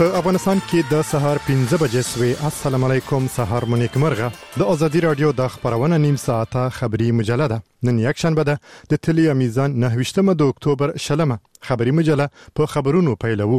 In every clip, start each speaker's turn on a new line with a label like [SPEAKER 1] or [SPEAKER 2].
[SPEAKER 1] په افغانستان کې د سهار 15 بجې سوي. السلام علیکم، سهار مو نیک مرغه. د ازادي رادیو د خبرونه نیم ساعته خبری مجله ده. نن یک شنبه ده، د تلیا میزان 9 د اکتوبر شلمه. خبری مجله په خبرونو پیلوو.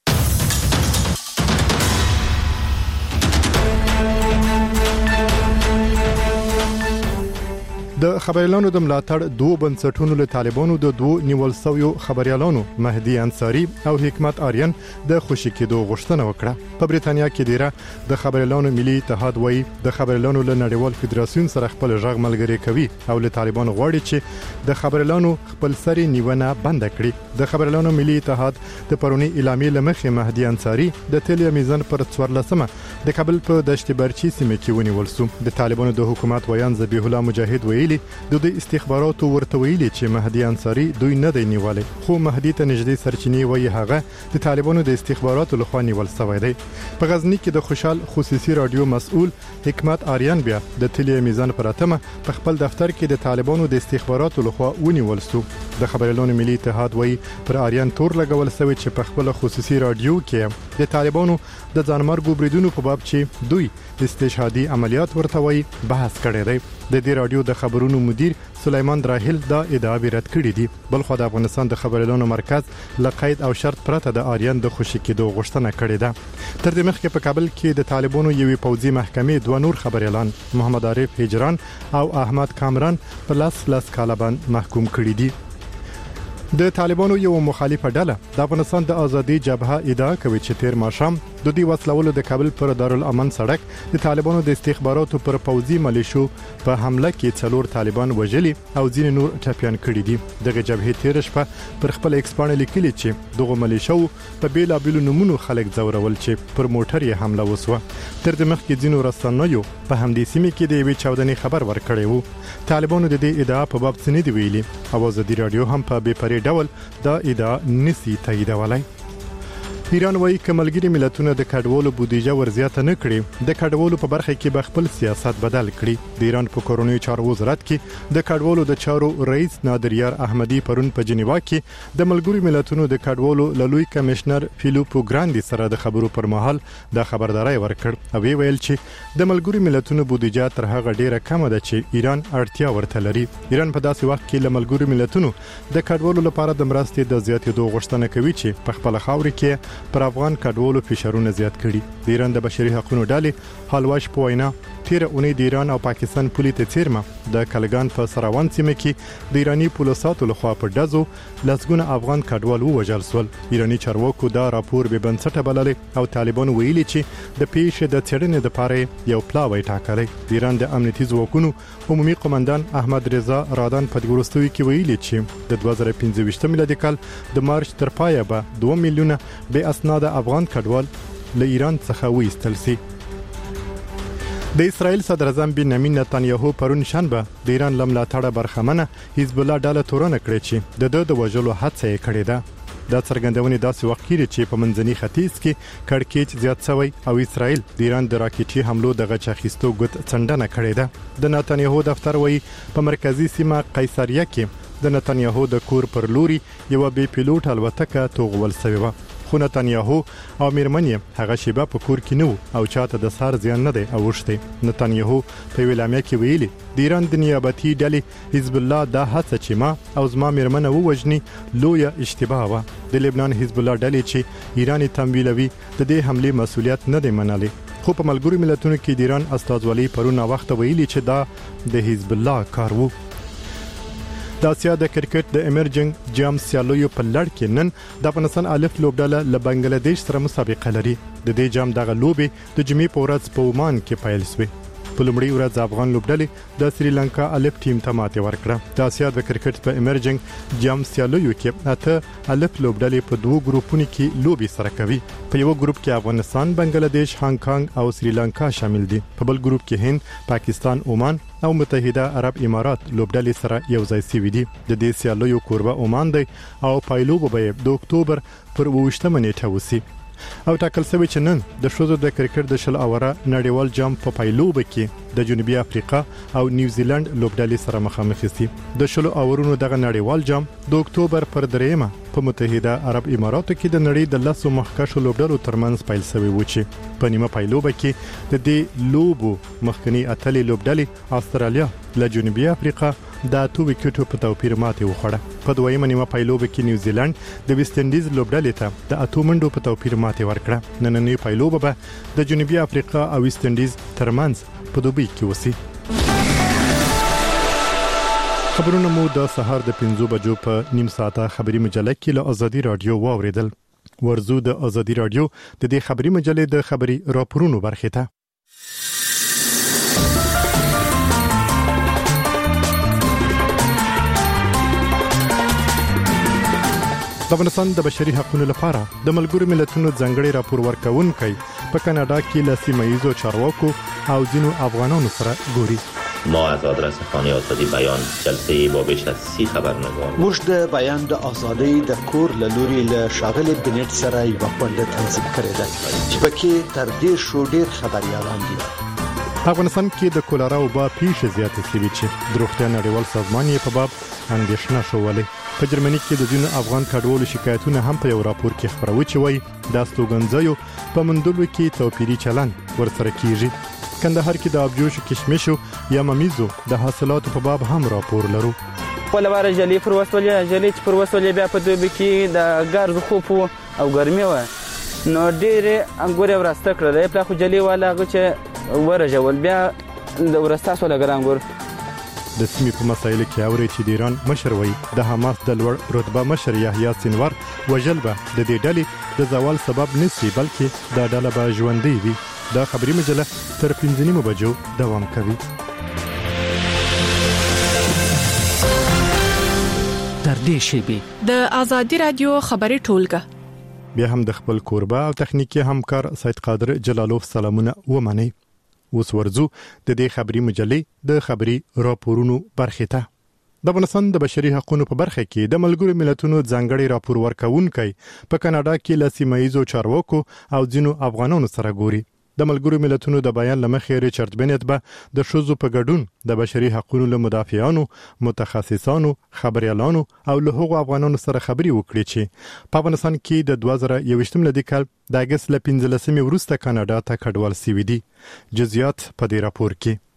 [SPEAKER 1] د خبريالانو د ملاتړ دوه بنسټونو له طالبانو د دوه نیول شویو خبريالانو مهدي انصاری او حکمت آریان د خوشی کېدو غوښتنه وکړه. په بریتانیا کې ډیره د خبريالانو ملي اتحاد وایي د خبريالانو له نړیوال فدراسیون سره خپل ژغ ملګری کوي او له طالبانو غواړي چې د خبريالانو خپل سری نیونه بند کړي. د خبريالانو ملي اتحاد د پرونی اعلامیې لمخې مهدي انصاری د تلیا میزان پر 14مه د کابل په دشت برچی سیمه کې ونیول شو. د طالبانو د حکومت ویان ذبیح الله مجاهد ویلي د استخباراتو ورته ویلي چې مهدي انصاری دوی نه دی نیولې، خو مهدي ته نږدې سرچینې وایي هغه د طالبانو د استخباراتو لخوا نیول شوی دی. په غزنی کې د خوشحال خصوصي رادیو مسؤل حکمت آریان بیا د تلیا میزان پر اتمه په خپل دفتر کې د طالبانو د استخباراتو لخوا ونیول شو. د خبريالانو ملي اتحاد وایي پر آریان تور لګول شوی چې په خپل خصوصي رادیو کې د طالبانو د ځانمرګو بریدونو په باب چې دوی استشهادي عملیات ورته وایي بحث کړی دی. د دې رادیو د خبرونو مدیر سلیمان دراحل دا ادعا رد کړې دي. بل خو د افغانستان د خبريالانو مرکز لقید او شرط پرته د آریان د خوشی کېدو غوښتنه کړې ده. تر دې مخکې په کابل کې د طالبانو یوې پوځي محکمې دوه نور خبريالان محمد عارف هجران او احمد کامران په لاس کاله باندې محکوم کړي دي. د طالبانو یو مخالفه ډله د افغانستان د ازادي جبهه ادعا کوي چې تیر ماښام د دوی وسلولو د کابل پر دارالامن سړک د طالبانو د استخباراتو پر پوځي ملیشو په حمله کې 4 طالبان وژلي او ځین نور ټپيان کړي دي. دغه جبهه تیر شپه پر خپل ایکسپانه لیکلي چې دغه ملیشو په بیلابیلو نمونو خلک زورول چې پر موټر یې حمله وسوه. تر دې مخکې ځینو رسنیو په همدې سیمه کې د یوې چاودنې خبر ورکړی وو. طالبانو د دې ادعا په باب څه نه دی ویلي او ازادي رادیو هم په بې پرې ډول دا ادعا نسی تاییدولای. ایران وایي چې ملګری ملتونه د کډوالو بودیجه ورزیاته نه کړي، د کډوالو په برخه کې به خپل سیاست بدل کړي. د ایران په کورونی چارو وزارت کې د کډوالو د چارو رئیس نادر یار احمدی پرون په جنیوا کې د ملګری ملتونو د کډوالو لوی کمشنر فیلیپو ګراندي سره د خبرو پر مهال د خبرداري ورکړ او ویل چې د ملګری ملتونو بودیجه تر هغه ډیره کم ده چې ایران اړتیا ورته لري. ایران په داسې وخت کې له ملګری ملتونو د کډوالو لپاره د مرستې د زیاتېدو غوښتنه کوي چې په خپل خاور کې پر افغان کډوالو فشارونه زیات کړي. د ایران د بشري حقوقو ډلې حلواش په وینا تیر اونۍ د ایران او پاکستان پولې ته چیرمه د کلګان په سراوان سیمه کې د ایرانی پولیساتو لخوا په دزو لسګونه افغان کډوال ووژل شول. ایرانی چارواکو دا راپور به بنسټه بللې او طالبان ویلي چې د پیښې د څېړنې لپاره یو پلاوی ټاکلی. د ایران د امنیتي ځواکونو عمومي قومندان احمد رضا رادان په ګورستوي کې ویلي چې د 2015 میلادي کال د مارچ تر پایه به 2 میلیونه بې اسناد افغان کډوال له ایران څخه وایستل شي. د اسرائیل صدر اعظم بنیامین نتانیاهو پرون شنبه د ایران لملاتړه برخمنه حزب الله ډله تورن کړې چې د وژلو هڅه یې کړې ده. دا څرګندونې داسې وخت کې چې په منځني ختیځ کې کړکېچ زیات شوی او اسرائیل د ایران د راکېټي حملو د غچ اخیستو ګوت څنډنه کړې ده. د نتانیاهو دفتر وایي په مرکزی سیمه قیصریه کې د نتانیاهو د کور پر لوري یو بې پیلوټ الوتکه توغول شوی و، خو نتانیاهو او میرمنې هغه شیبه په کور کې نو او چاته د سار زیان نه دی اوښتی. نتانیاهو په اعلامیه کې ویلي د ایران د نیابتي ډلې حزب الله دا هڅه چې ما او زما میرمنه ووژني لویه اشتباه وه. د لبنان حزب الله ډلې چې ایران تمویلوي د دې حملې مسؤلیت نه دی منلی، خو په ملګرو ملتونو کې د ایران استازولۍ پرون وخت ویلي چې دا د حزب الله کار وو. د اسیا د کرکټ د ایمرجنګ جام سیالیو په لړ کې نن د افغانستان الف لوبډله له بنگلاديش سره مسابقه لري. د دې جام دغه لوبي د جمعې په ورځ په عمان کې پیل شوه. په لومړي ورځ افغان لوبډلې د سریلانکا الف ټیم ته ماتې ورکړه. د اسیا د کرکټ په ایمرجنګ جام سیالیو کې اته الف لوبډلې په دوه ګروپونو کې لوبي سره کوي. په یو ګروپ کې افغانستان، بنگلاديش، هانګ کانګ او سریلانکا شامل دي. په بل ګروپ کې هند، پاکستان، عمان او متحده عرب امارات لوبډلې سره یو ځای شوي دي. د دې سیالیو کوربه عمان دی او پایلوب به د اکتوبر پر 28 نیټه وسی. او ټاکل شوی چې نن د شوزو د کرکټ د 10 اوره نړیوال جام په پایلوب کې د جنوبي افریقا او نیوزیلند لوبډلې سره مخامخ شي. د 10 اورونو دغه نړیوال جام د اکتوبر پر 3 په متحده عرب اماراتو کې د نړۍ د 10 مخکښو لوبډلو ترمنځ پیل شوی و چې په نیمه پایلوبه کې د دې لوبو مخکنی اتلې لوبډلې استرالیا له جنوبي افریقا د 2 وکټو په توپیر ماتې وخوړه. په دویمه نیمه پایلوبه کې نیوزیلند د ویسټ انډیز لوبډلې ته د 8 منډو په توپیر ماتې ورکړه. نننۍ پایلوبه به د جنوبي افریقا او ویسټ انډیز ترمنځ په دوبۍ کې وسی. خبرونه مو د سهار د 5 بجو په نیم ساعته خبري مجله کې له ازادي رادیو واوریدل. ورزو د ازادي رادیو د دې خبري مجلې د خبري راپورونو برخه ته. د افغانستان د بشري حقوقو لپاره د ملګرو ملتونو ځانګړي راپور ورکونکي په کاناډا کې له سیمه‌ییزو چارواکو او ځینو افغانانو سره ګوري.
[SPEAKER 2] ما از آدرس خانه آزادی بیان جلسه با بیش از 30 خبرنگار
[SPEAKER 3] موږ د بیان د ازادۍ د کور له لوري له ښاغلي بنټ سره یو غونډه تنظیم کړې ده چې پکې تر دې شو ډیر خبريالان دي.
[SPEAKER 1] افغانستان کې د کولرا وبا پیښې زیاتې شوې چې د روغتیا نړیوال سازمان یې په باب اندېښنه شولې. په جرمني کې د ځینو افغان کډوالو شکایتونه هم په یو راپور کې خبروي چې وایي د استوګنځیو په مندلو کې توپیري چلن ورسره کیږي. کندهار کې د ابجوش کشمشو یا ممیزو د حاصلاتو په باب هم راپور لرو.
[SPEAKER 4] په لواره جلی پر وسولې جلی چې پر وسولې بیا په دوبي کې د ګرځ خوب او ګرمي و نو ډېر انګور ورسته کړل په خو جلی والا چې ورجول بیا د ورسته سول ګرانګور
[SPEAKER 1] د سیمې په مسایلو کې اوري چې د ایران مشر وایي د حماس د لوړ رتبه مشر یحیی سینوار وژل به د دې ډلې د زوال سبب نشي بلکې دا ډله به ژوندۍ وي. دا خبري مجله تر 5 بجو دوام کوي.
[SPEAKER 5] در دې شیبي
[SPEAKER 6] د ازادي رادیو خبري ټولګه
[SPEAKER 1] بیا هم د خپل کوربه او تخنیکی همکار سید قادر جلالوف سلامونه ومني. اوس ورزو د دې خبري مجلې د خبري راپورونو برخه ته. د افغانستان د بشري حقوقو په برخه کې د ملګرو ملتونو ځانګړي راپور ورکونکي په کاناډا کې له سیمه‌ییزو چارواکو او ځینو افغانانو سره ګوري. د ملګرو ملتونو د بیان لمخې ریچارډ بنټ به د شوزو په ګډون د بشري حقوقو له مدافعانو، متخصصانو، خبريالانو او له هغو افغانانو سره خبري وکړي چې په افغانستان کې د 2021 ملي کال د اگست ل 15 وروسته کاناډا ته کډوال سوي دي. جزئیات په دې راپور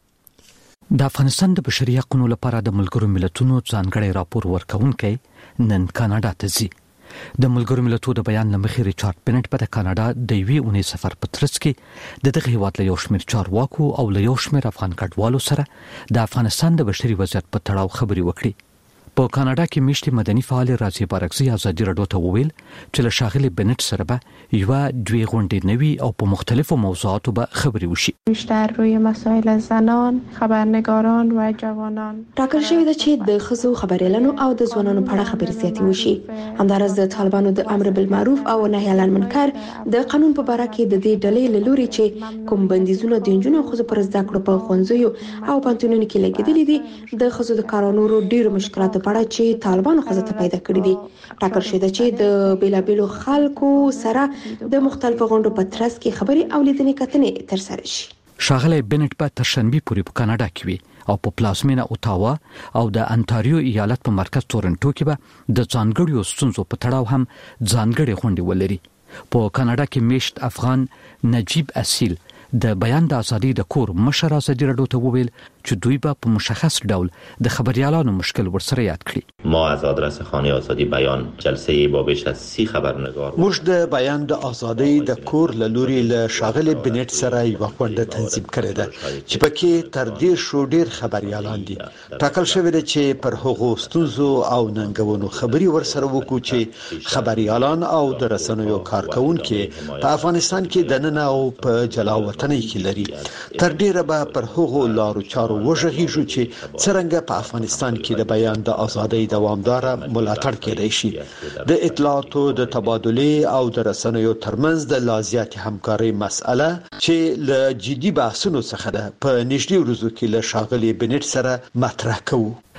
[SPEAKER 1] کې.
[SPEAKER 5] د افغانستان د بشري حقوقو لپاره د ملګرو ملتونو ځانګړي راپور ورکونکي نن کاناډا ته ځي. د ملګرو ملتونو د بیان لمخې ریچارډ بنټ په کاناډا د یوې اونۍ سفر په ترڅ کې د دغه هیواد له یو شمېر چارواکو او له یو شمېر افغان کډوالو سره د افغانستان د بشري وضعیت په تړاو خبري وکړي. په کاناډا کې میشتي مدني فعال راځي بارکزي ازادي رادیو ته وویل چې له ښاغلي بنټ سره به یو دوی غونډې نوي او په مختلفو موضوعاتو به خبري وشي.
[SPEAKER 7] بیشتر روی مسائل زنان، خبرنگاران و جوانان
[SPEAKER 8] ټاکل شوی ده چې د ښځو خبريالانو او د ځوانانو په اړه خبري زیاتې وشي. همدارس د طالبانو د امر بالمعروف او نهي عن المنکر د قانون په اړه کې د دې ډلې له لوري چې کوم بندیزونه د جنونو خو پر زده کړو په ښوونځیو او پانتونونو کې لګیدلې دي د ښځو د کارونو ډیرو مشکلات په اړه چې طالبانو خزه ته پیدا کړی دي. ټاکل شوی ده چې د بیلابیلو خلکو سره د مختلفو غونډو په ترڅ کې خبري او لیدنې کتنې تر سره شي.
[SPEAKER 5] ښاغلی بنټ په ترشنبه پورې په کاناډا کې وي او په پلازمینه اوتاوا او د انټاریو ایالت په مرکز تورنټو کې به د ځانګړیو ستونزو په تړاو هم ځانګړي غونډې ولري. په کاناډا کې میشت افغان نجیب اصیل د بیان د ازادي د کور مشر ازادي رادیو ته وویل چې دوی به په مشخص ډول د خبريالانو مشکل ورسره یاد کړي.
[SPEAKER 2] ما از آدرس خانه آزادی بیان جلسه با بیش از 30 خبرنگار
[SPEAKER 3] موږ د بیان د ازادۍ د کور له لوري له ښاغلي بنټ سره یو غونډه تنظیم کړې ده چې پکې تر دې شو ډیر خبريالان دي. ټاکل شوی دی چې پر هغو ستونزو او ننګونو خبري ورسره وکړو چې خبريالان او د رسنیو کارکونکو په افغانستان کې د نن او په جلاوطن کې لري. تر ډیره به پر هغو لارو چارو وژغیږو چې څنګه په افغانستان کې د بیان د ازادۍ دوامدار ملاتړ کېدای شي. د اطلاعاتو د تبادله او د رسنیو ترمنځ د لازیات همکاري مسأله چې له جدي بحثونو څخه ده په نږدې ورځو کې له ښاغلي بنټ سره مطرح کوو.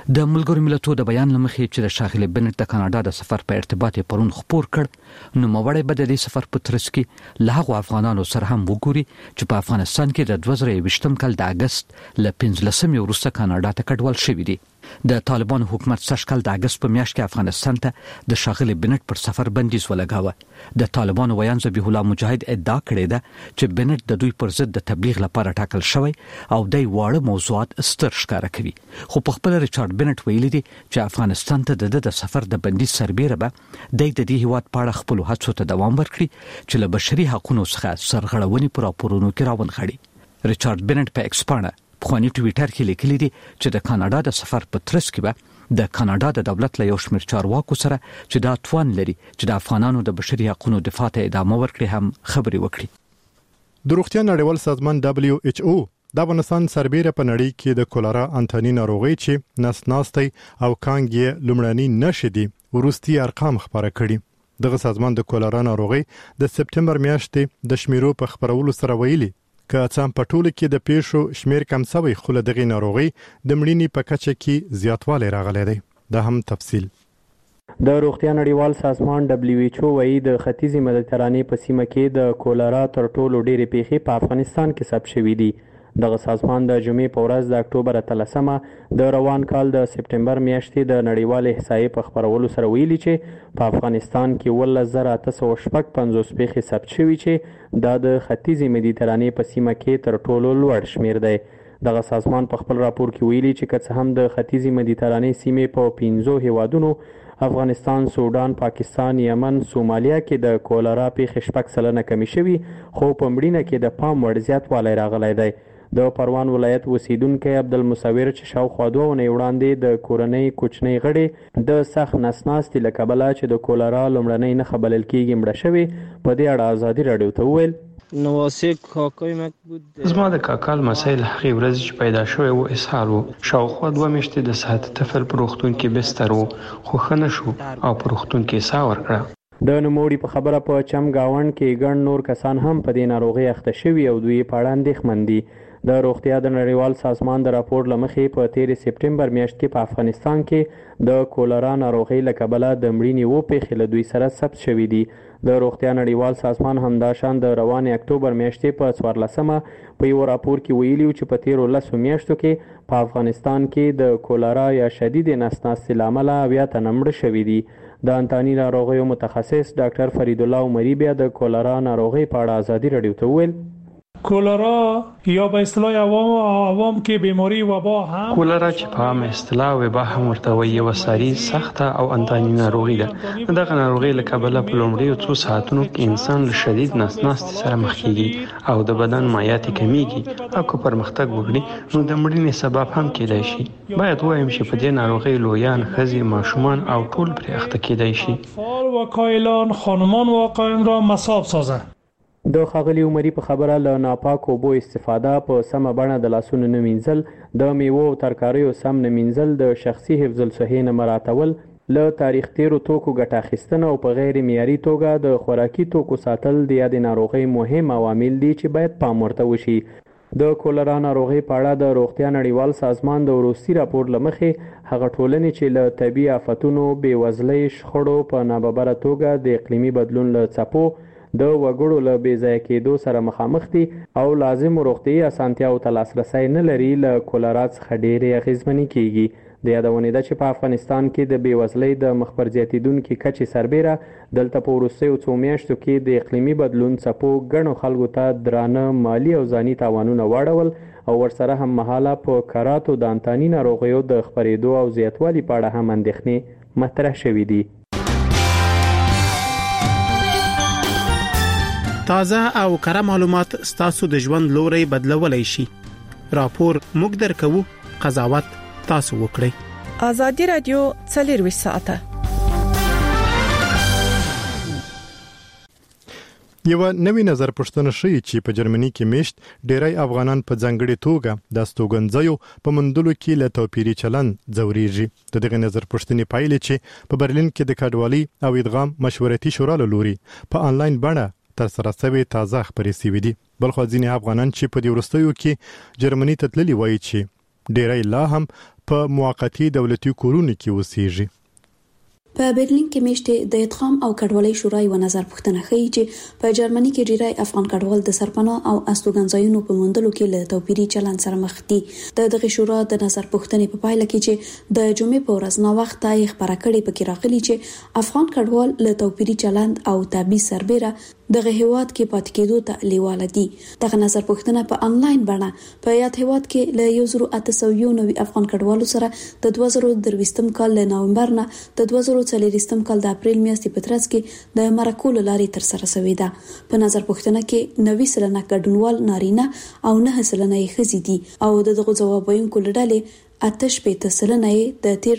[SPEAKER 5] د ملګرو ملتونو د بیان لمخې چې د ښاغلي بنټ د کاناډا د سفر په ارتباط پرون خبر کړ نو موړی به د دې سفر په ترڅ کې له هغو افغانانو سره هم وګوري چې په افغانستان کې د 2020 کال د اگست ل 15 وروسته کاناډا ته کډوال شوي دي. د طالبان حکومت سږکال د اگست په میاشت کې افغانستان ته د ښاغلي بنټ پر سفر بندیز ولګاوه. د طالبان ویان ذبیح الله مجاهد ادعا کړې ده چې بنټ د دوی پر ضد د تبلیغ لپاره ټاکل شوی او د واړه موضوعات ستر ښکاره کوي. خو په خپل ریچارډ بنټ ویلي دي چې افغانستان ته د سفر د بندیز سربېره به د دې هیواد په اړه خپل هڅو ته دوام ورکړي چې له بشري حقوقو څخه سرغړونې پر راپورونو کې راونغاړي. ریچارډ بنټ په ایکس پاڼه خواني ټویټر کې لیکلي دي چې د کاناډا د سفر په ترڅ کې به د کاناډا د دولت له یو شمېر چارواکو سره چې دا توان لري چې د افغانانو د بشري حقوقو دفاع ته ادامه ورکړي هم خبري وکړي.
[SPEAKER 1] د روغتیا نړیوال سازمان WHO د افغانستان سربېره په نړۍ کې د کولرا انتاني ناروغي چې نسناستي او کانګي لومړني نشدي ورستي ارقام خبره کړي. دغه سازمان د کولرا ناروغي د سپټمبر میاشتې د شمیرو په خبرولو سره ویلي که څام په ټوله کې د پیښو شمیر کم شوی خو له دغه ناروغي د مړینې په کچه کې زیاتوالی راغلی دی. دا هم تفصیل.
[SPEAKER 9] د روغتیا نړیوال سازمان WHO وايي د ختیځي مدیترانې په سیمه کې د کولرا تر ټولو ډېرې پیښې په افغانستان کې ثبت شوې دي. دغه سازمان د جمعې په ورځ د اکتوبر 13 د روان کال د سپټمبر میاشتې د نړیوال احصایې په خبرولو سره ویلي چې په افغانستان کې 11855 پیښې ثبت شوې چې دا د ختیځي مدیترانې په سیمه کې تر ټولو لوړ شمیر دی. دغه سازمان په خپل راپور کې ویلي چې که څه هم د ختیځي مدیترانې سیمې په 15 هیوادونو افغانستان، سودان، پاکستان، یمن، سومالیا کې د کولرا پیښې 6% کمی شوي خو په مړینه کې د پام وړ زیاتوالی راغلی دی. د پروان ولایت اوسیدونکی عبدالمصور چې شاوخوا 2 اونۍ وړاندې د کورنۍ کوچنۍ غړي د سخت نسناستي له کبله چې د کولرا لومړنۍ نښه بلل کېږي مړه شوې په دې اړه ازادي راډیو ته وویل
[SPEAKER 10] زما د کاکا لمسی له هغې ورځې چې پیدا شوی و اسهال و. شاوخوا 2 میاشتې د صحت طفل په روغتون کې بستر و خو ښه نه شو او په روغتون کې ساه ورکړه.
[SPEAKER 9] د نوموړي په خبره په چم گاوند کې ګڼ نور کسان هم په دې ناروغي اخته شوي او دوی په اړه اندېښمن دي. د روغتیا د نړیوال سازمان د راپور له مخې په 13 سپټمبر میاشت کې په افغانستان کې د کولرا ناروغي له کبله د مړینې 2 پیښې له دوی سره ثبت شوي دي. د روغتیا نړیوال سازمان همداشان د روان اکتوبر میاشتې په 14 په یو راپور کې ویلي چې په 13 میاشتو کې په افغانستان کې د کولرا یا شدید نسناستي له امله 80 تنه مړه شوي دي. د انتاني ناروغیو متخصص ډاکټر فرید الله عمری بیا د کولرا ناروغي په اړه ازادي راډیو ته وویل
[SPEAKER 11] کولرا یا به اصطلاح عوام کې بیماری وبا هم
[SPEAKER 10] کولرا چې په عام اصطلاح وبا هم ورته وایي یو ساري سخته او انتاني ناروغي ده. دغه ناروغي له کبله په لومړیو 2 ساعتونو کې انسان له شدید نسناستي سره مخ کیږي او د بدن مایعات کمیږي او که پرمختګ وکړي نو د مړینې سبب هم کېدای شي. باید وایم چې په دې ناروغي لویان، ښځې، ماشومان او ټول پرې اخته کېدای شي.
[SPEAKER 11] فعال و کایلان خانمان واقعین را مصاب سازه.
[SPEAKER 9] د ښاغلي عمري په خبره له ناپاکو اوبو استفاده، په سمه بڼه د لاسونو نه مینځل، د میوو او ترکاریو سم نه مینځل، د شخصي حفظ الصحې نه مراعاتول، له تاریخ تیرو توکو ګټه اخیستنه او په غیر معیاري توګه د خوراکي توکو ساتل د یادې ناروغۍ مهم عوامل دي چې باید پام ورته وشي. د کولرا ناروغۍ په اړه د روغتیا نړیوال سازمان د وروستي راپور له مخې هغه ټولنې چې له طبیعي آفتونو، بېوزلۍ، شخړو په ناببره توګه د اقلیمي بدلون له څپو د وګړو له بې ځایه کېدو سره مخامخ دي او لازم روغتیايي اسانتیاو ته لاسرسی نه لري، له کولرا څخه ډېرې اغېزمنې کېږي. د یادونې ده چې په افغانستان کې د بېوزلۍ د مخ پر زیاتېدونکي کچې سربیره دلته په وروستیو 2 میاشتو کې د اقلیمي بدلون څپو ګڼو خلکو ته درانه مالي او ځاني تاوانونه واړول او ورسره هم مهاله په کراتو د انتاني ناروغیو د خپرېدو او زیاتوالي په اړه هم اندېښنې مطرح شوي دي.
[SPEAKER 12] تازه او کره معلومات ستاسو د ژوند لوري بدلولای شي. راپور موږ درکو، قضاوت تاسو وکړئ.
[SPEAKER 6] ازادي رادیو 24 ساعته.
[SPEAKER 1] یو نوی نظر پښتنه شي چې په جرمني کې میشت ډیری افغانان په ځنګړې توګه د استوګنځیو په مندلو کې له توپیري چلن ځوريږي. د دغه نظر پښتنې پایلې چې په برلین کې د کډوالۍ او ادغام مشورتي شورا له لوري په انلاین بڼه تر سره سوي تازه خبرې سوي دي. بلخو ځینې افغانان چې په دې وروستیو کې جرمني ته تللي وایي چې ډیری لا هم په موقتی دولتي کورونو کې اوسېږي.
[SPEAKER 13] په برلین کې میشته د ادغام او کډوالۍ شورا یو نظر پوښتنه کوي چې په جرمني کې ډیری افغان کډوال د سرپناه او استوګنځایونو په موندلو کې له توپیري چلند سره مخ دي. دغه شورا د نظر پوښتنې په پایله کې چې د جمعې په ورځ نو وخت یې خبره کړې پکې راغلي چې افغان کډوال له توپیري چلند او تبعیض سربېره دغه هیواد کې پاتې کېدو ته لیواله دي. دغه نظر پوښتنه په انلاین بڼه په یاد هیواد کې له 1890 افغان کډوالو سره د 2023 کال له نومبر نه د 2024 کال د اپریل میاشتې په ترڅ کې د مرکو لاري تر سره شوې ده. په نظر پوښتنه کې 90% ګډونوال نارینه او 9% ښځې دي او دغه ځواب ویونکو لړلې 8% د تیر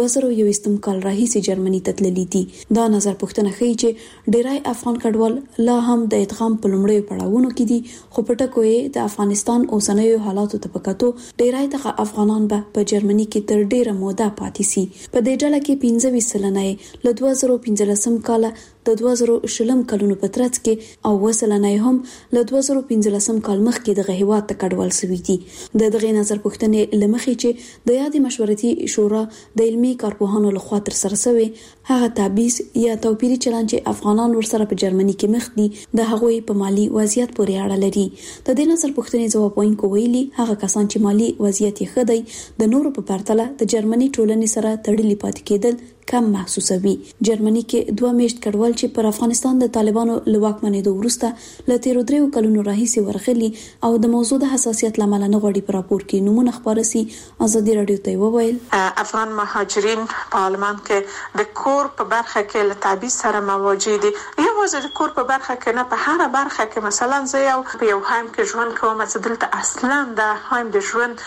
[SPEAKER 13] 2021 کال راهیسې جرمني ته تللي دي. دا نظر پوښتنه ښيي چې ډیری افغان کډوال لا هم د ادغام په لومړیو پړاوونو کې دي، خو په ټکو یې د افغانستان اوسنیو حالاتو ته په کتو ډیری دغه افغانان به په جرمني کې تر ډیره موده پاتې سي. په دې ډله کې 15% له 2015 کال د 2020 کلونو په ترڅ کې او وسلنه هم له 2015 کال مخکې دغه هیواد ته کډوال شوي دي. دغه نظر پوښتنې لمخې چې د یادې مشورتي شورا د علمي کارپوهانو لخوا تر سره شوی هغه تبعیض یا توپیري چلند چې افغانان ورسره په جرمني کې مخ دي د هغوی په مالی وضعیت پورې اړه لري. د دې نظر پوښتنې ځواب ویونکو ویلي هغه کسان چې مالی وضعیت یې ښه دی د نورو په پرتله د جرمني ټولنې سره تړلي پاتې کېدل کم محسوسوي. جرمني کې 2 میاشت کډوال چې پر افغانستان د طالبانو لواکمنېدو وروسته له 13 کلونو راهیسې ورغلي او د موضوع د حساسیت لامل نه غوړي پر راپور کې نمونه خبره سي. ازادي رادیو ته وویل
[SPEAKER 14] افغان مهاجرین په آلمان کې د کور په برخه کې له تبعیض سره مواجه دي. یوازې د کور په برخه کې نه، په هر برخه کې مثلا زه یو هایم کې ژوند کوم چې دلته اصلا د هایم د ژوند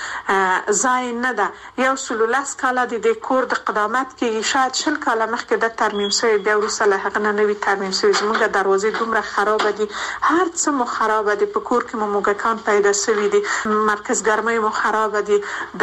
[SPEAKER 14] ځای نه ده. 110 کاله د کور د قدامت کې شاید 10 کاله مخکې د ترمیم شوی، بیا وروسته له هغه نه نوی ترمیم شوی. زموږ دروازې دومره خراب دي، هر څه مو خراب دي، په کور کې مو موږکان پیدا شوي دي، مرکز ګرمۍ مو خراب دي،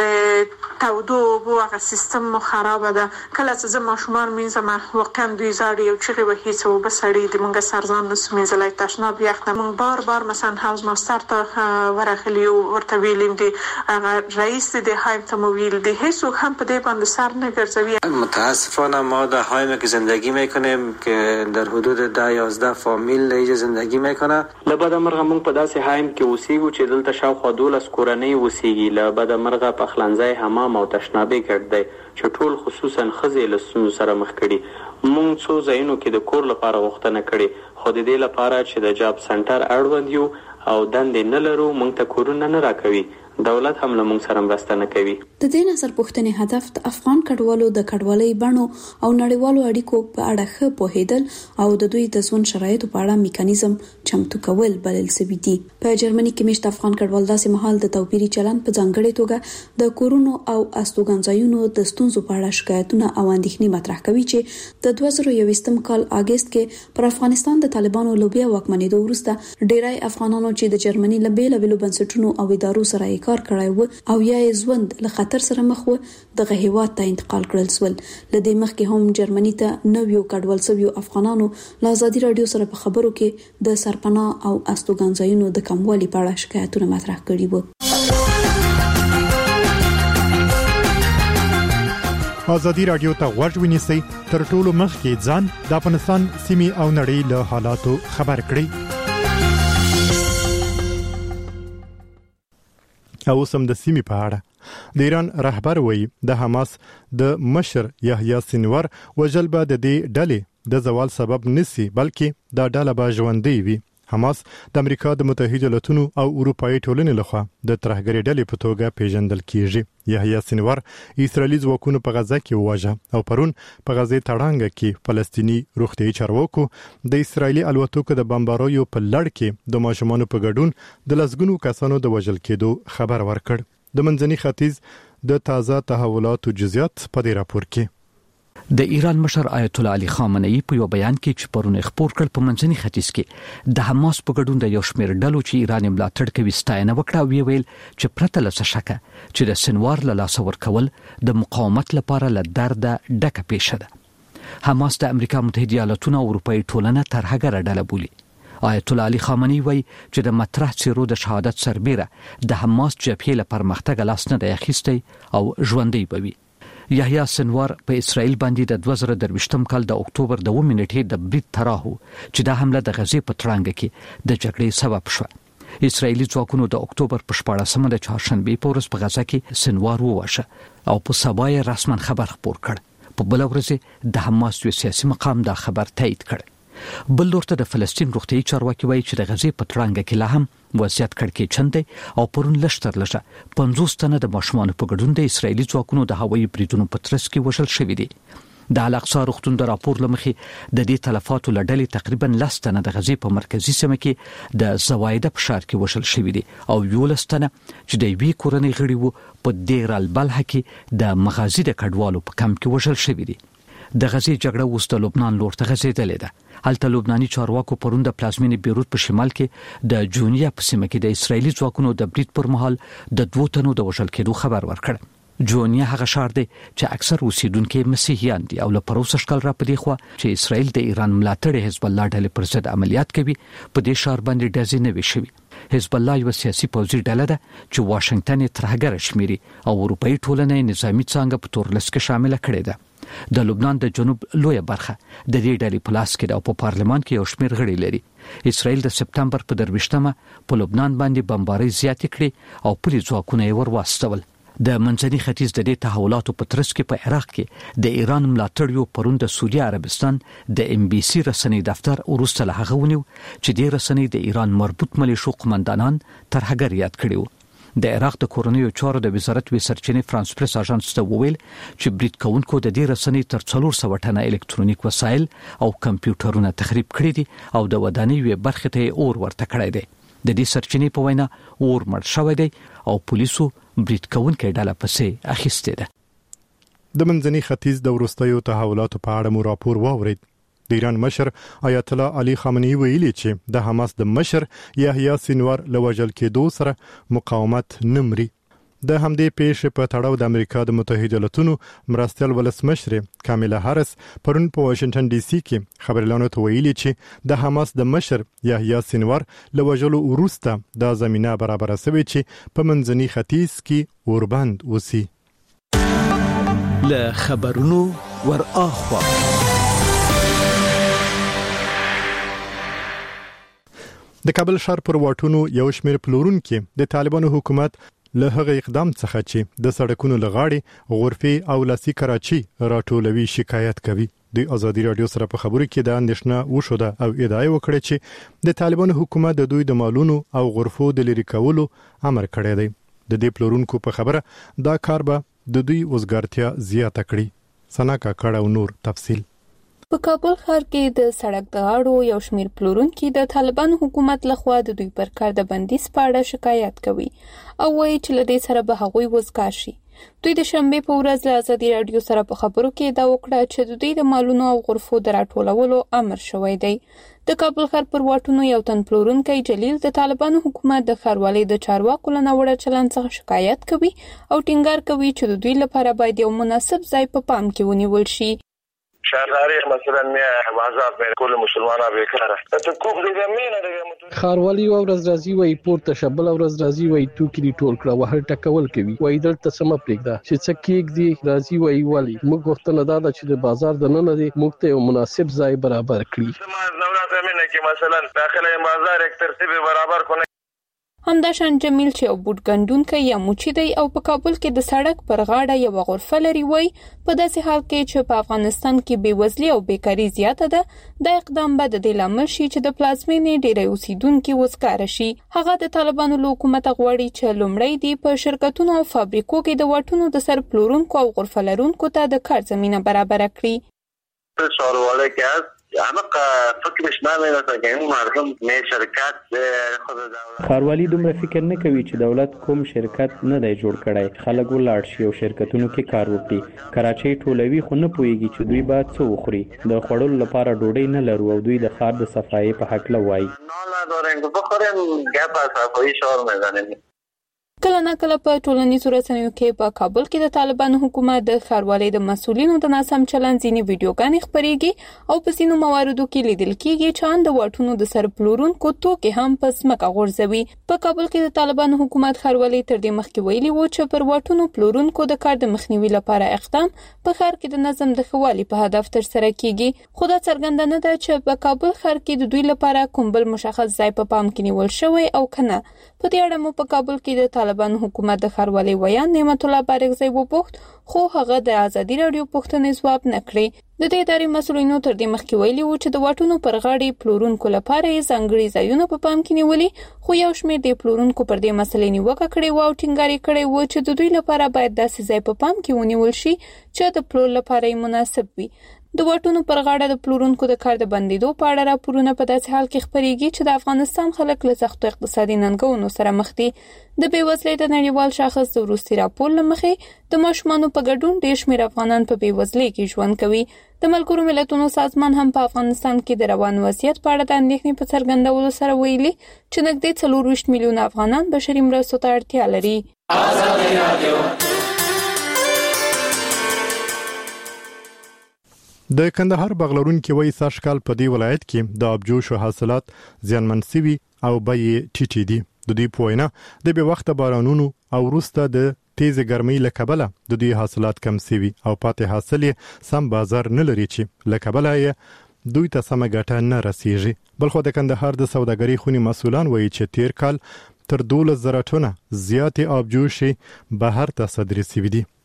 [SPEAKER 14] د تودو اوبو هغه سیستم مو خراب ده. کله چې زه ماشومان مینځم واقعا دوی زاړي او چغې وهي چې اوبه سړې دي، موږ سرځان نسو مینځلی، تشناب یخ ده. موږ بار مثلا هاوس ماستر ته ورغلي او ورته ویلیم دي هغه رئیس د هایم ته مو ویل دي هیڅوک هم په دې باندې سر نه ګرځوي.
[SPEAKER 15] متاسفانه ما در هایم که زندگی میکنیم که در حدود 10-11 فامیل اینجا زندگی میکنه.
[SPEAKER 9] لبد مرغه مونږ په داسې هایم کې اوسېږو چې دلته شاوخوا 12 کورنۍ اوسېږي. لبد مرغه پخلنځای، حمام او تشنابي ګډ دی چې ټول خصوصا ښځې له ستونزو سره مخ کړي. مونږ څو ځایونو کې د کور لپاره غوښتنه کړې، خو د دې لپاره چې د جاب سنټر اړوند یو او دندې نه لرو مونږ ته کورونه نه راکوي. دولت هم له مونږ سره مرسته نه کوي.
[SPEAKER 13] د دې نظر پوښتنې هدف د افغان کډوالو د کډوالۍ بڼو او نړیوالو اړیکو په اړه ښه پوهیدل او د دوی د ژوند شرایطو په اړه میکانیزم چمتو کول بلل شوي دي. په جرمني کې میشته افغان کډوال داسې مهال د توپیري چلند په ځانګړې توګه د کورونو او استوګنځایونو د ستونزو په اړه شکایتونه او اندېښنې مطرح کوي چې د 2021 کال اگست کې پر افغانستان د طالبانو لوبیا واکمنېدو وروسته ډیری افغانانو چې د جرمني له بیلابېلو بنسټونو او ادارو سره کار کړی و او یا ژوند له خطر سره مخ و دغه هیواد ته انتقال کړل شول. لدې مخکې هم جرمني ته نویو کډوال شویو افغانانو له ازادي رادیو سره په خبرو کې د سرپناه او استوګنځایونو د کموالي په اړه شکایتونه مطرح کړي وو.
[SPEAKER 1] ازادي رادیو ته غوږ ونیسئ، تر ټولو مخکې ځان د افغانستان سیمې او نړۍ له حالاتو خبر کړئ. او سم د سیمې په اړه د ایران رهبر وایي د حماس د مشر یحیی سینوار وژل به د دې ډلې د زوال سبب نسی، بلکې دا ډله به ژوندۍ وي. حماس د امریکا د متحده ایالاتونو او اروپאי ټولنې لخوا د ترهګرۍ ډلې په توګه پیژندل کیږي. یحیی سینوار اسرائیلي ځواکونو په غزه کې وواژه او پرون په غزه تړانګه کې فلسطینی روغتیايي چارواکو د اسرائیلي الوتکو د بمباریو په لړ کې د ماشومانو په ګډون د لسګونو کسانو د وژل کېدو خبر ورکړ. د منځني ختیځ د تازه تحولاتو جزئیات په دې راپور کې.
[SPEAKER 5] د ایران مشر آیت الله علي خامنه‌ای په یو بیان کې چې پرونه خبر کړ په منځني ختیځ کې د حماس په ګډون د یو شمېر ډلو چې ایران ملاتړ کوي ستاینه وکړه او ویل چې پرته له شکه چې د سنوار له لاس ورکول د مقاومت لپاره له درد ډکه پیښه ده. حماس د امریکا متحده ایالاتونو او اروپאי ټولنه ترهګره ډله بولي آیت الله علي خامنه‌ای وایي چې د مطرح څیرو د شهادت سربیره د حماس جبهې له پرمختګ لاس نه دی اخیستی او ژوندی به وي. یحیی سنوار په اسرائیل باندې د 2023 کال د اکتوبر د 2 نیټې د برید تراهو چې د حمله د غزې په تړانګ کې د جګړې سبب شو. اسرائیلي ځواکونو د اکتوبر په 14مه د چهارشنبه په ورځ په غزه کې سنوار وواشه او په سبا یې رسمن خبر خپور کړ. په بل ورځ د حماس یو سیاسي مقام دا خبر تایید کړ. بل لورته د فلسطین روغتیايي چارواکي وایي چې د غزې په تړانګ کې لا هم وضعیت کړکېچن دی او پرون لشتر لشه 50 تنه د ماشومانو په ګډون د اسرائیلي ځواکونو د هوایي بریدونو په ترڅ کې وژل شوي دي. د الاقصی روغتون د راپور لمخې د دې تلفاتو لړلې تقریبا 10 تنه د غزې په مرکزی سیمه کې د زوایده په ښار کې وژل شوي دي او 11 تنه چې د وی کورنۍ غړي وو په دیر البلح کې د مغازي د کډوالو په کمپ کې وژل شوي دي. د غزې جګړه اوس د لبنان لور ته غځېدلې ده. هلته لبناني چارواکو پرون د پلازمینې بیروت په شمال کې د جونیا په سیمه کې د اسرایلی ځواکونو د برید پر مهال د 2 تنو د وژل کېدو خبر ورکړ. جونیا هغه ښار دی چې اکثر اوسیدونکو مسیحیان دي او له پروسه شکل را پدې خو چې اسرائیل د ایران ملاتړ حزب الله ډلې پر ضد عملیات کوي په دې ښار باندې ډزې نه وي شوي. حزب الله یو سیاسي پوځي ډله ده چې واشنگټن یې ترهګر شمیري او اروپאי ټولنې نظامی څنګه په تورلس کې شامل کړي ده. د لبنان د جنوب لویه برخه د دې ډلې په لاس کې ده او په پارلمان کې یو شمېر غړي لري. اسرائیل د سپتمبر په 23مه په لبنان باندې بمبارۍ زیاتې کړې او پولیس ځواکونه یې ورواستول. د منځني ختیځ د دې تحولاتو په ترڅ کې په عراق کې د ایران ملاتړیو پرون د سعودي عربستان د MBC رسنۍ دفتر وروسته له هغه ونیو چې د رسنۍ د ایران مربوط ملیشو قومندانان ترهګر یاد کړي وو. د عراق د کورنیو چارو د وزارت سرچینې فرانس پریس اژانس ته وویل چې برید کوونکو د دې رسنۍ تر 400 ټنه الکترونیک وسایل او کمپیوټرونه تخریب کړي دي او د ودانۍ وی برخه ته اور ورته کړی دی. د دې سرچینې په وینا اور مړ شوی دی او پولیسو برید کوونکو ډله پسې اخیسته ده.
[SPEAKER 1] د منځني ختیځ د وروستیو تحولاتو په اړه مو راپور واورید. د ایران مشر آیت الله علي خامنه‌ای ویلي چې د حماس د مشر یحیی سنوار لوجل کېدو سره مقاومت نمري. د همدې پیښې په تړاو د امریکا د متحده ایالاتونو مرستیال ولسمشر کاملا هارس پرون په واشنگټن ډي سي کې خبريالانو ته ویلي چې د حماس د مشر یحیی سنوار لوجلو وروسته د زمينه برابر شوی چې په منځني ختیځ کې اوربند وسی.
[SPEAKER 12] له خبرونو ور اخوا
[SPEAKER 1] د کابل ښار پر واټونو یو شمېر پلورونکو د طالبانو حکومت له هغه اقدام څخه چې د سړکونو لغاړي غرفي او لاسي کراچي راټولوي شکایت کوي. د ازادي رادیو سره په خبرو کې د اندېښنه وشوده او ادعای وکړه چې د طالبانو حکومت د دوی د مالونو او غرفو د لری کولو امر کړی دی. د دې پلورونکو په خبره دا کار به د دوی وزګارتیا زیاته کړي. سنا کاکړه او نور تفصیل.
[SPEAKER 16] په کابل ښار کې د سړک د غاړو یو شمېر پلورونکي د طالبانو حکومت لخوا د دوی پر کار د بندیز په اړه شکایت کوي او وایي چې له دې سره به هغوی وزګار شي. دوی د شنبې په ورځ له ازادي رادیو سره په خبرو کې دا وکړه چې د دوی د مالونو او غرفو د راټولولو امر شوی دی. د کابل ښار پر واټونو یو تن پلورونکی جلیل د طالبانو حکومت د ښاروالۍ د چارواکو له ناوړه چلند څخه شکایت کوي او ټینګار کوي چې د دوی لپاره باید یو مناسب ځای په پام کې ونیول شي.
[SPEAKER 17] شهرداری مثلا بازار به کل مسلمانان بیکاره ته کوم دې مینه د
[SPEAKER 18] خاروالي او ورځ راځي وای پورته شبل او ورځ راځي وای توکي ټول کړه وهر ټکول کوي وای دلته سم پرېږده چې څه کېږي دی راځي وای والی موږ وختونه دا چې د بازار د نن دی موږ ته یو مناسب ځای برابر کړی.
[SPEAKER 17] دولت امینه کې مثلا داخله بازار یک ترتیب برابر کړي.
[SPEAKER 16] همداشان جمیل چې یو بوټ ګنډونکی یا موچی دی او په کابل کې د سړک پر غاړه یو غرفه لري وای په داسې حال کې چې په افغانستان کې بېوزلي او بیکاری زیاته ده د اقدام به د دې لامل شي چې د پلازمینې ډېری اوسیدونکي وزګار شي. هغه د طالبانو له حکومت غواړي چې لومړی دی په شرکتونو او فابریکو کې د واټونو د سر پلورونکو او غرفه لرونکو ته د کار زمینه برابر کړي.
[SPEAKER 17] څارواله کې عمق فکرش نامه که این مردم نه شرکت خود دولت
[SPEAKER 9] ښاروالي دومره فکر نه کوي چې دولت کوم شرکت نه دی جوړ کړی. خلک ولاړ شي او شرکتونو کې کار وکړي. کراچۍ ټولوي خو نه پوهیږي چې دوی باید څه وخوري. د خوړلو لپاره ډوډۍ نه لرو او دوی د ښار د صفایي په هکله وایي.
[SPEAKER 16] کله نه کله په ټولنیزو رسنیو کې په کابل کې د طالبانو حکومت د ښاروالۍ د مسؤلینو د ناسم چلند ځینې ویډیوګانې خپرېږي او په ځینو مواردو کې لیدل کېږي چې ان د واټونو د سر پلورونکو توکې هم په ځمکه غورځوي. په کابل کې د طالبانو حکومت ښاروالۍ تر دې مخکې ویلي و چې پر واټونو پلورونکو د کار د مخنیوي لپاره اقدام په ښار کې د نظم د ښه والي په هدف ترسره کېږي. خو دا څرګنده نه ده چې په کابل ښار کې د دوی لپاره کوم بل مشخص ځای په پام کې نیول شوی او که نه. په دې اړه مو په کابل کې د طالبانو حکومت د ښاروالۍ ویان نعمت الله بارغزی وپوښت، خو هغه د ازادي راډیو پوښتنې ځواب نه کړی. د دې ادارې مسؤلینو تر دې مخکې ویلي و چې د واټونو پر غاړې پلورونکو لپاره یې ځانګړي ځایونه په پام کې نیولي، خو یو شمېر د پلورونکو پر دې مسلې نیوکه کړې وه او ټینګار یې کړی و چې د دوی لپاره باید داسې ځای په پام کې ونیول شي چې د پلور لپاره یې مناسب وي. د واټونو پر غاړه د پلورونکو د کار د بندېدو په اړه راپورونه په داسې حال کې خپرېږي چې د افغانستان خلک له سختو اقتصادي ننګونو سره مخ دي. د بېوزلۍ د نړیوال شاخص د وروستي راپور له مخې د ماشومانو په ګډون ډېر شمېر افغانان په بېوزلۍ کې ژوند کوي. د ملګرو ملتونو سازمان هم په افغانستان کې د روان وضعیت په اړه د اندېښنې په څرګندولو سره ویلي چې نږدې 24 میلیونه افغانان بشري مرستو ته اړتیا لري.
[SPEAKER 1] د کندهار بغلرونکي وایي سږ کال په دې ولایت کې د ابجوشو حاصلات زیانمن شوي او بیې ټیټې دي. د دې په وینا د بې وخته بارانونو او وروسته د تیزې ګرمۍ له کبله د دوی حاصلات کم شوي او پاتې حاصل یې سم بازار نه لري چې له کبله یې دوی ته سمه ګټه نه رسیږي. بلخو د کندهار د سوداګرۍ خونې مسؤلان وایي چې تیر کال تر 12,000 ټنه زیاتې ابجوشې بهر ته صادرې شوي دي.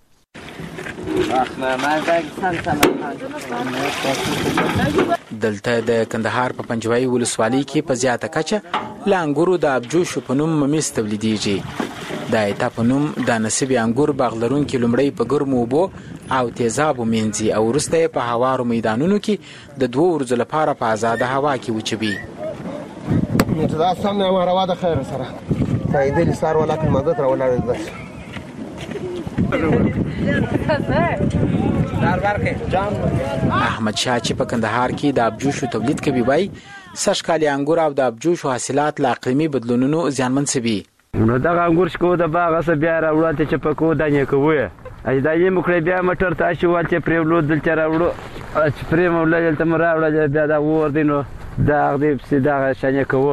[SPEAKER 19] دلته د کندهار په پنجوایي ولسوالۍ کې په زیاته کچه له انګورو د ابجوشو په نوم ممیز تولیدېږي. د ایتا په نوم د نصیب انګور باغلرونکي لومړی په ګرمو اوبو او تیزابو مینځي او وروسته یې په هوارو میدانونو کې د 2 ورځو لپاره په آزاده هوا کې وچوي.
[SPEAKER 20] دا سم نه روا د خیر سره فائدې لسار ولکه مدد را ولاړ ده.
[SPEAKER 19] احمد شاه چې په کندهار کې د ابجوشو تولید کوي وایي سږ کال انګور او د ابجوشو حاصلات له اقلیمي بدلونونو زیانمن شوي.
[SPEAKER 21] نو دغه انګور چې کوو د باغ څخه بیا راوړل چې په کوو دانې کوو یې دا یې مکړې بیا مټر ته اچول چې پرېولو دلته راوړو چې پرې مولل دلته مو راوړل بیا دا اور دی نو دغه دې پسې دغه شانې کوو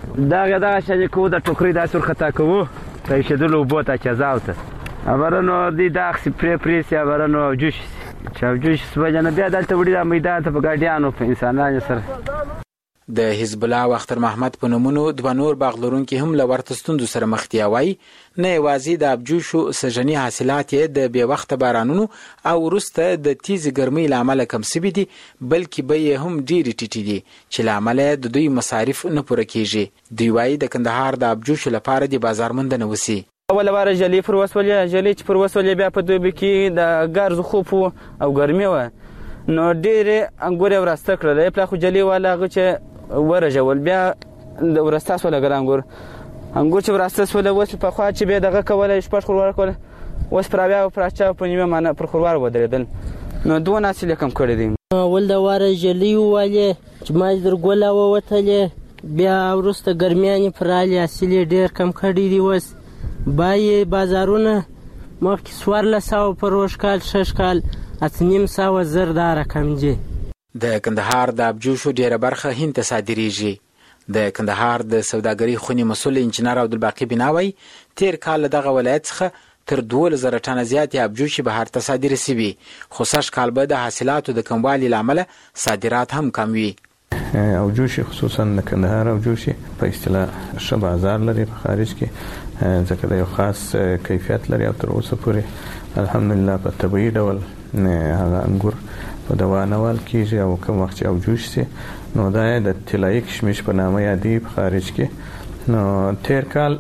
[SPEAKER 21] دغه شانې کوو د ټوکرۍ داسې ورخطا کوو په ایښېدلو اوبو ته چزاو ته ابرنو دی داخسي پرې سي ابرنو جوش چې جوش سوجنه بیا دلته وړي د میدان ته په ګاډیانو په انسانانو سره.
[SPEAKER 19] د حزب الله او اختر محمد په نومونو دوه نور باغلرونکي هم له ورته ستونزو سره مخ دي. وایي نه یوازې د ابجوشو سږني حاصلات یې د بې وخته بارانونو او وروسته د تیزې ګرمۍ له امله کم شوي دي، بلکې بیې هم ډېرې ټیټې دي چې له امله د دوی مصارف نه پوره کېږي. دوی وایي د کندهار د ابجوشو لپاره د بازار موندنه وسي.
[SPEAKER 4] اوله واره جلې پر وسولې جلې چې پر وسولې بیا په دوبي کې د ګرځ خوب او ګرمي وه نو ډېرې انګور یې وراسته کړل پلا خو جلې والا هغه چې ورژول بیا د وراسته سوله ګر انګور چې وراسته سوله اوس پخوا چې بیا دغه کولی شپږ خوروار کوله اوس پر بیا پر اچا په نیمه مانه پر خوروار ودرېدل نو دوه حاصل کم کړی دی.
[SPEAKER 22] اول د واره جلې ووالې چې ماج در ګوله ووتلې بیا وروسته ګرمیانې پر رالې حاصل یې ډېر کم کړی دی. اوس بای بازارونه مخکې 1400 پر روش کال 6 کال 8,500 زر دا رقم دی.
[SPEAKER 19] د کندهار د ابجوشو ډیره برخه هند ته صادریږي. د کندهار د سوداګرۍ خونې مسؤل انجنیر عبدالباقي بناوی تیر کال دغه ولایت څخه تر 12,000 ټنه زیاتې ابجوشي بهر ته صادرې شوي، خو سږ کال به د حاصلاتو د کموالي له امله صادرات هم کم وي.
[SPEAKER 23] ابجوشي خصوصا د کندهار ابجوشي په اصطلاح ښه بازار لري په خارج کې ځکه د یو خاص کیفیت لري او تر اوسه پورې الحمدلله په طبیعي ډول هغه انګور په دوانوال کېږي او کوم وخت چې ابجوش سي نو دا د طلایي کشمش په نامه یادې په خارج کې. نو تیر کال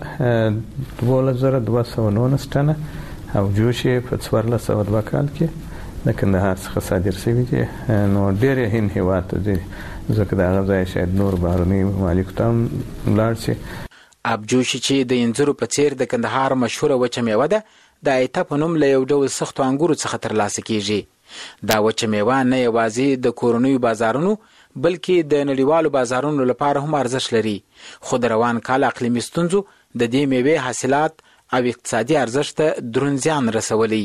[SPEAKER 23] 12,219 ټنه ابجوش په 1402 کال کې د کندهار څخه صادر شوي دي. نو ډېر هند هېواد ته ځي ځکه د هغه ځای شاید نور بهرني ممالکو ته هم ولاړ شي.
[SPEAKER 19] ابجوشي چې د انځرو په څیر د کندهار مشهوره وچه میوه ده د ایته په نوم له یو ډول سختو انګورو څخه ترلاسه کیږي. دا وچه میوه نه یوازې د کورنیو بازارونو بلکې د نړیوالو بازارونو لپاره هم ارزښت لري، خو د روان کال اقلیمي ستونزو د دې میوې حاصلات او اقتصادي ارزښت ته دروند زیان رسولی.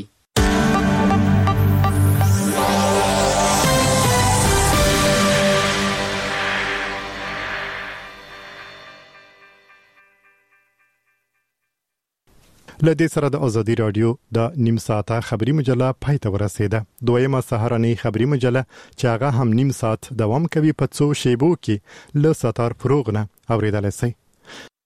[SPEAKER 1] لدې سره د ازادي رادیو د نیم ساعته خبری مجله پای ته ورسیده. دویمه سهارنۍ خبری مجله چې هغه هم نیم ساعت دوام کوي په څو شیبو کې له ستار فروغ نه اوریدلای شئ.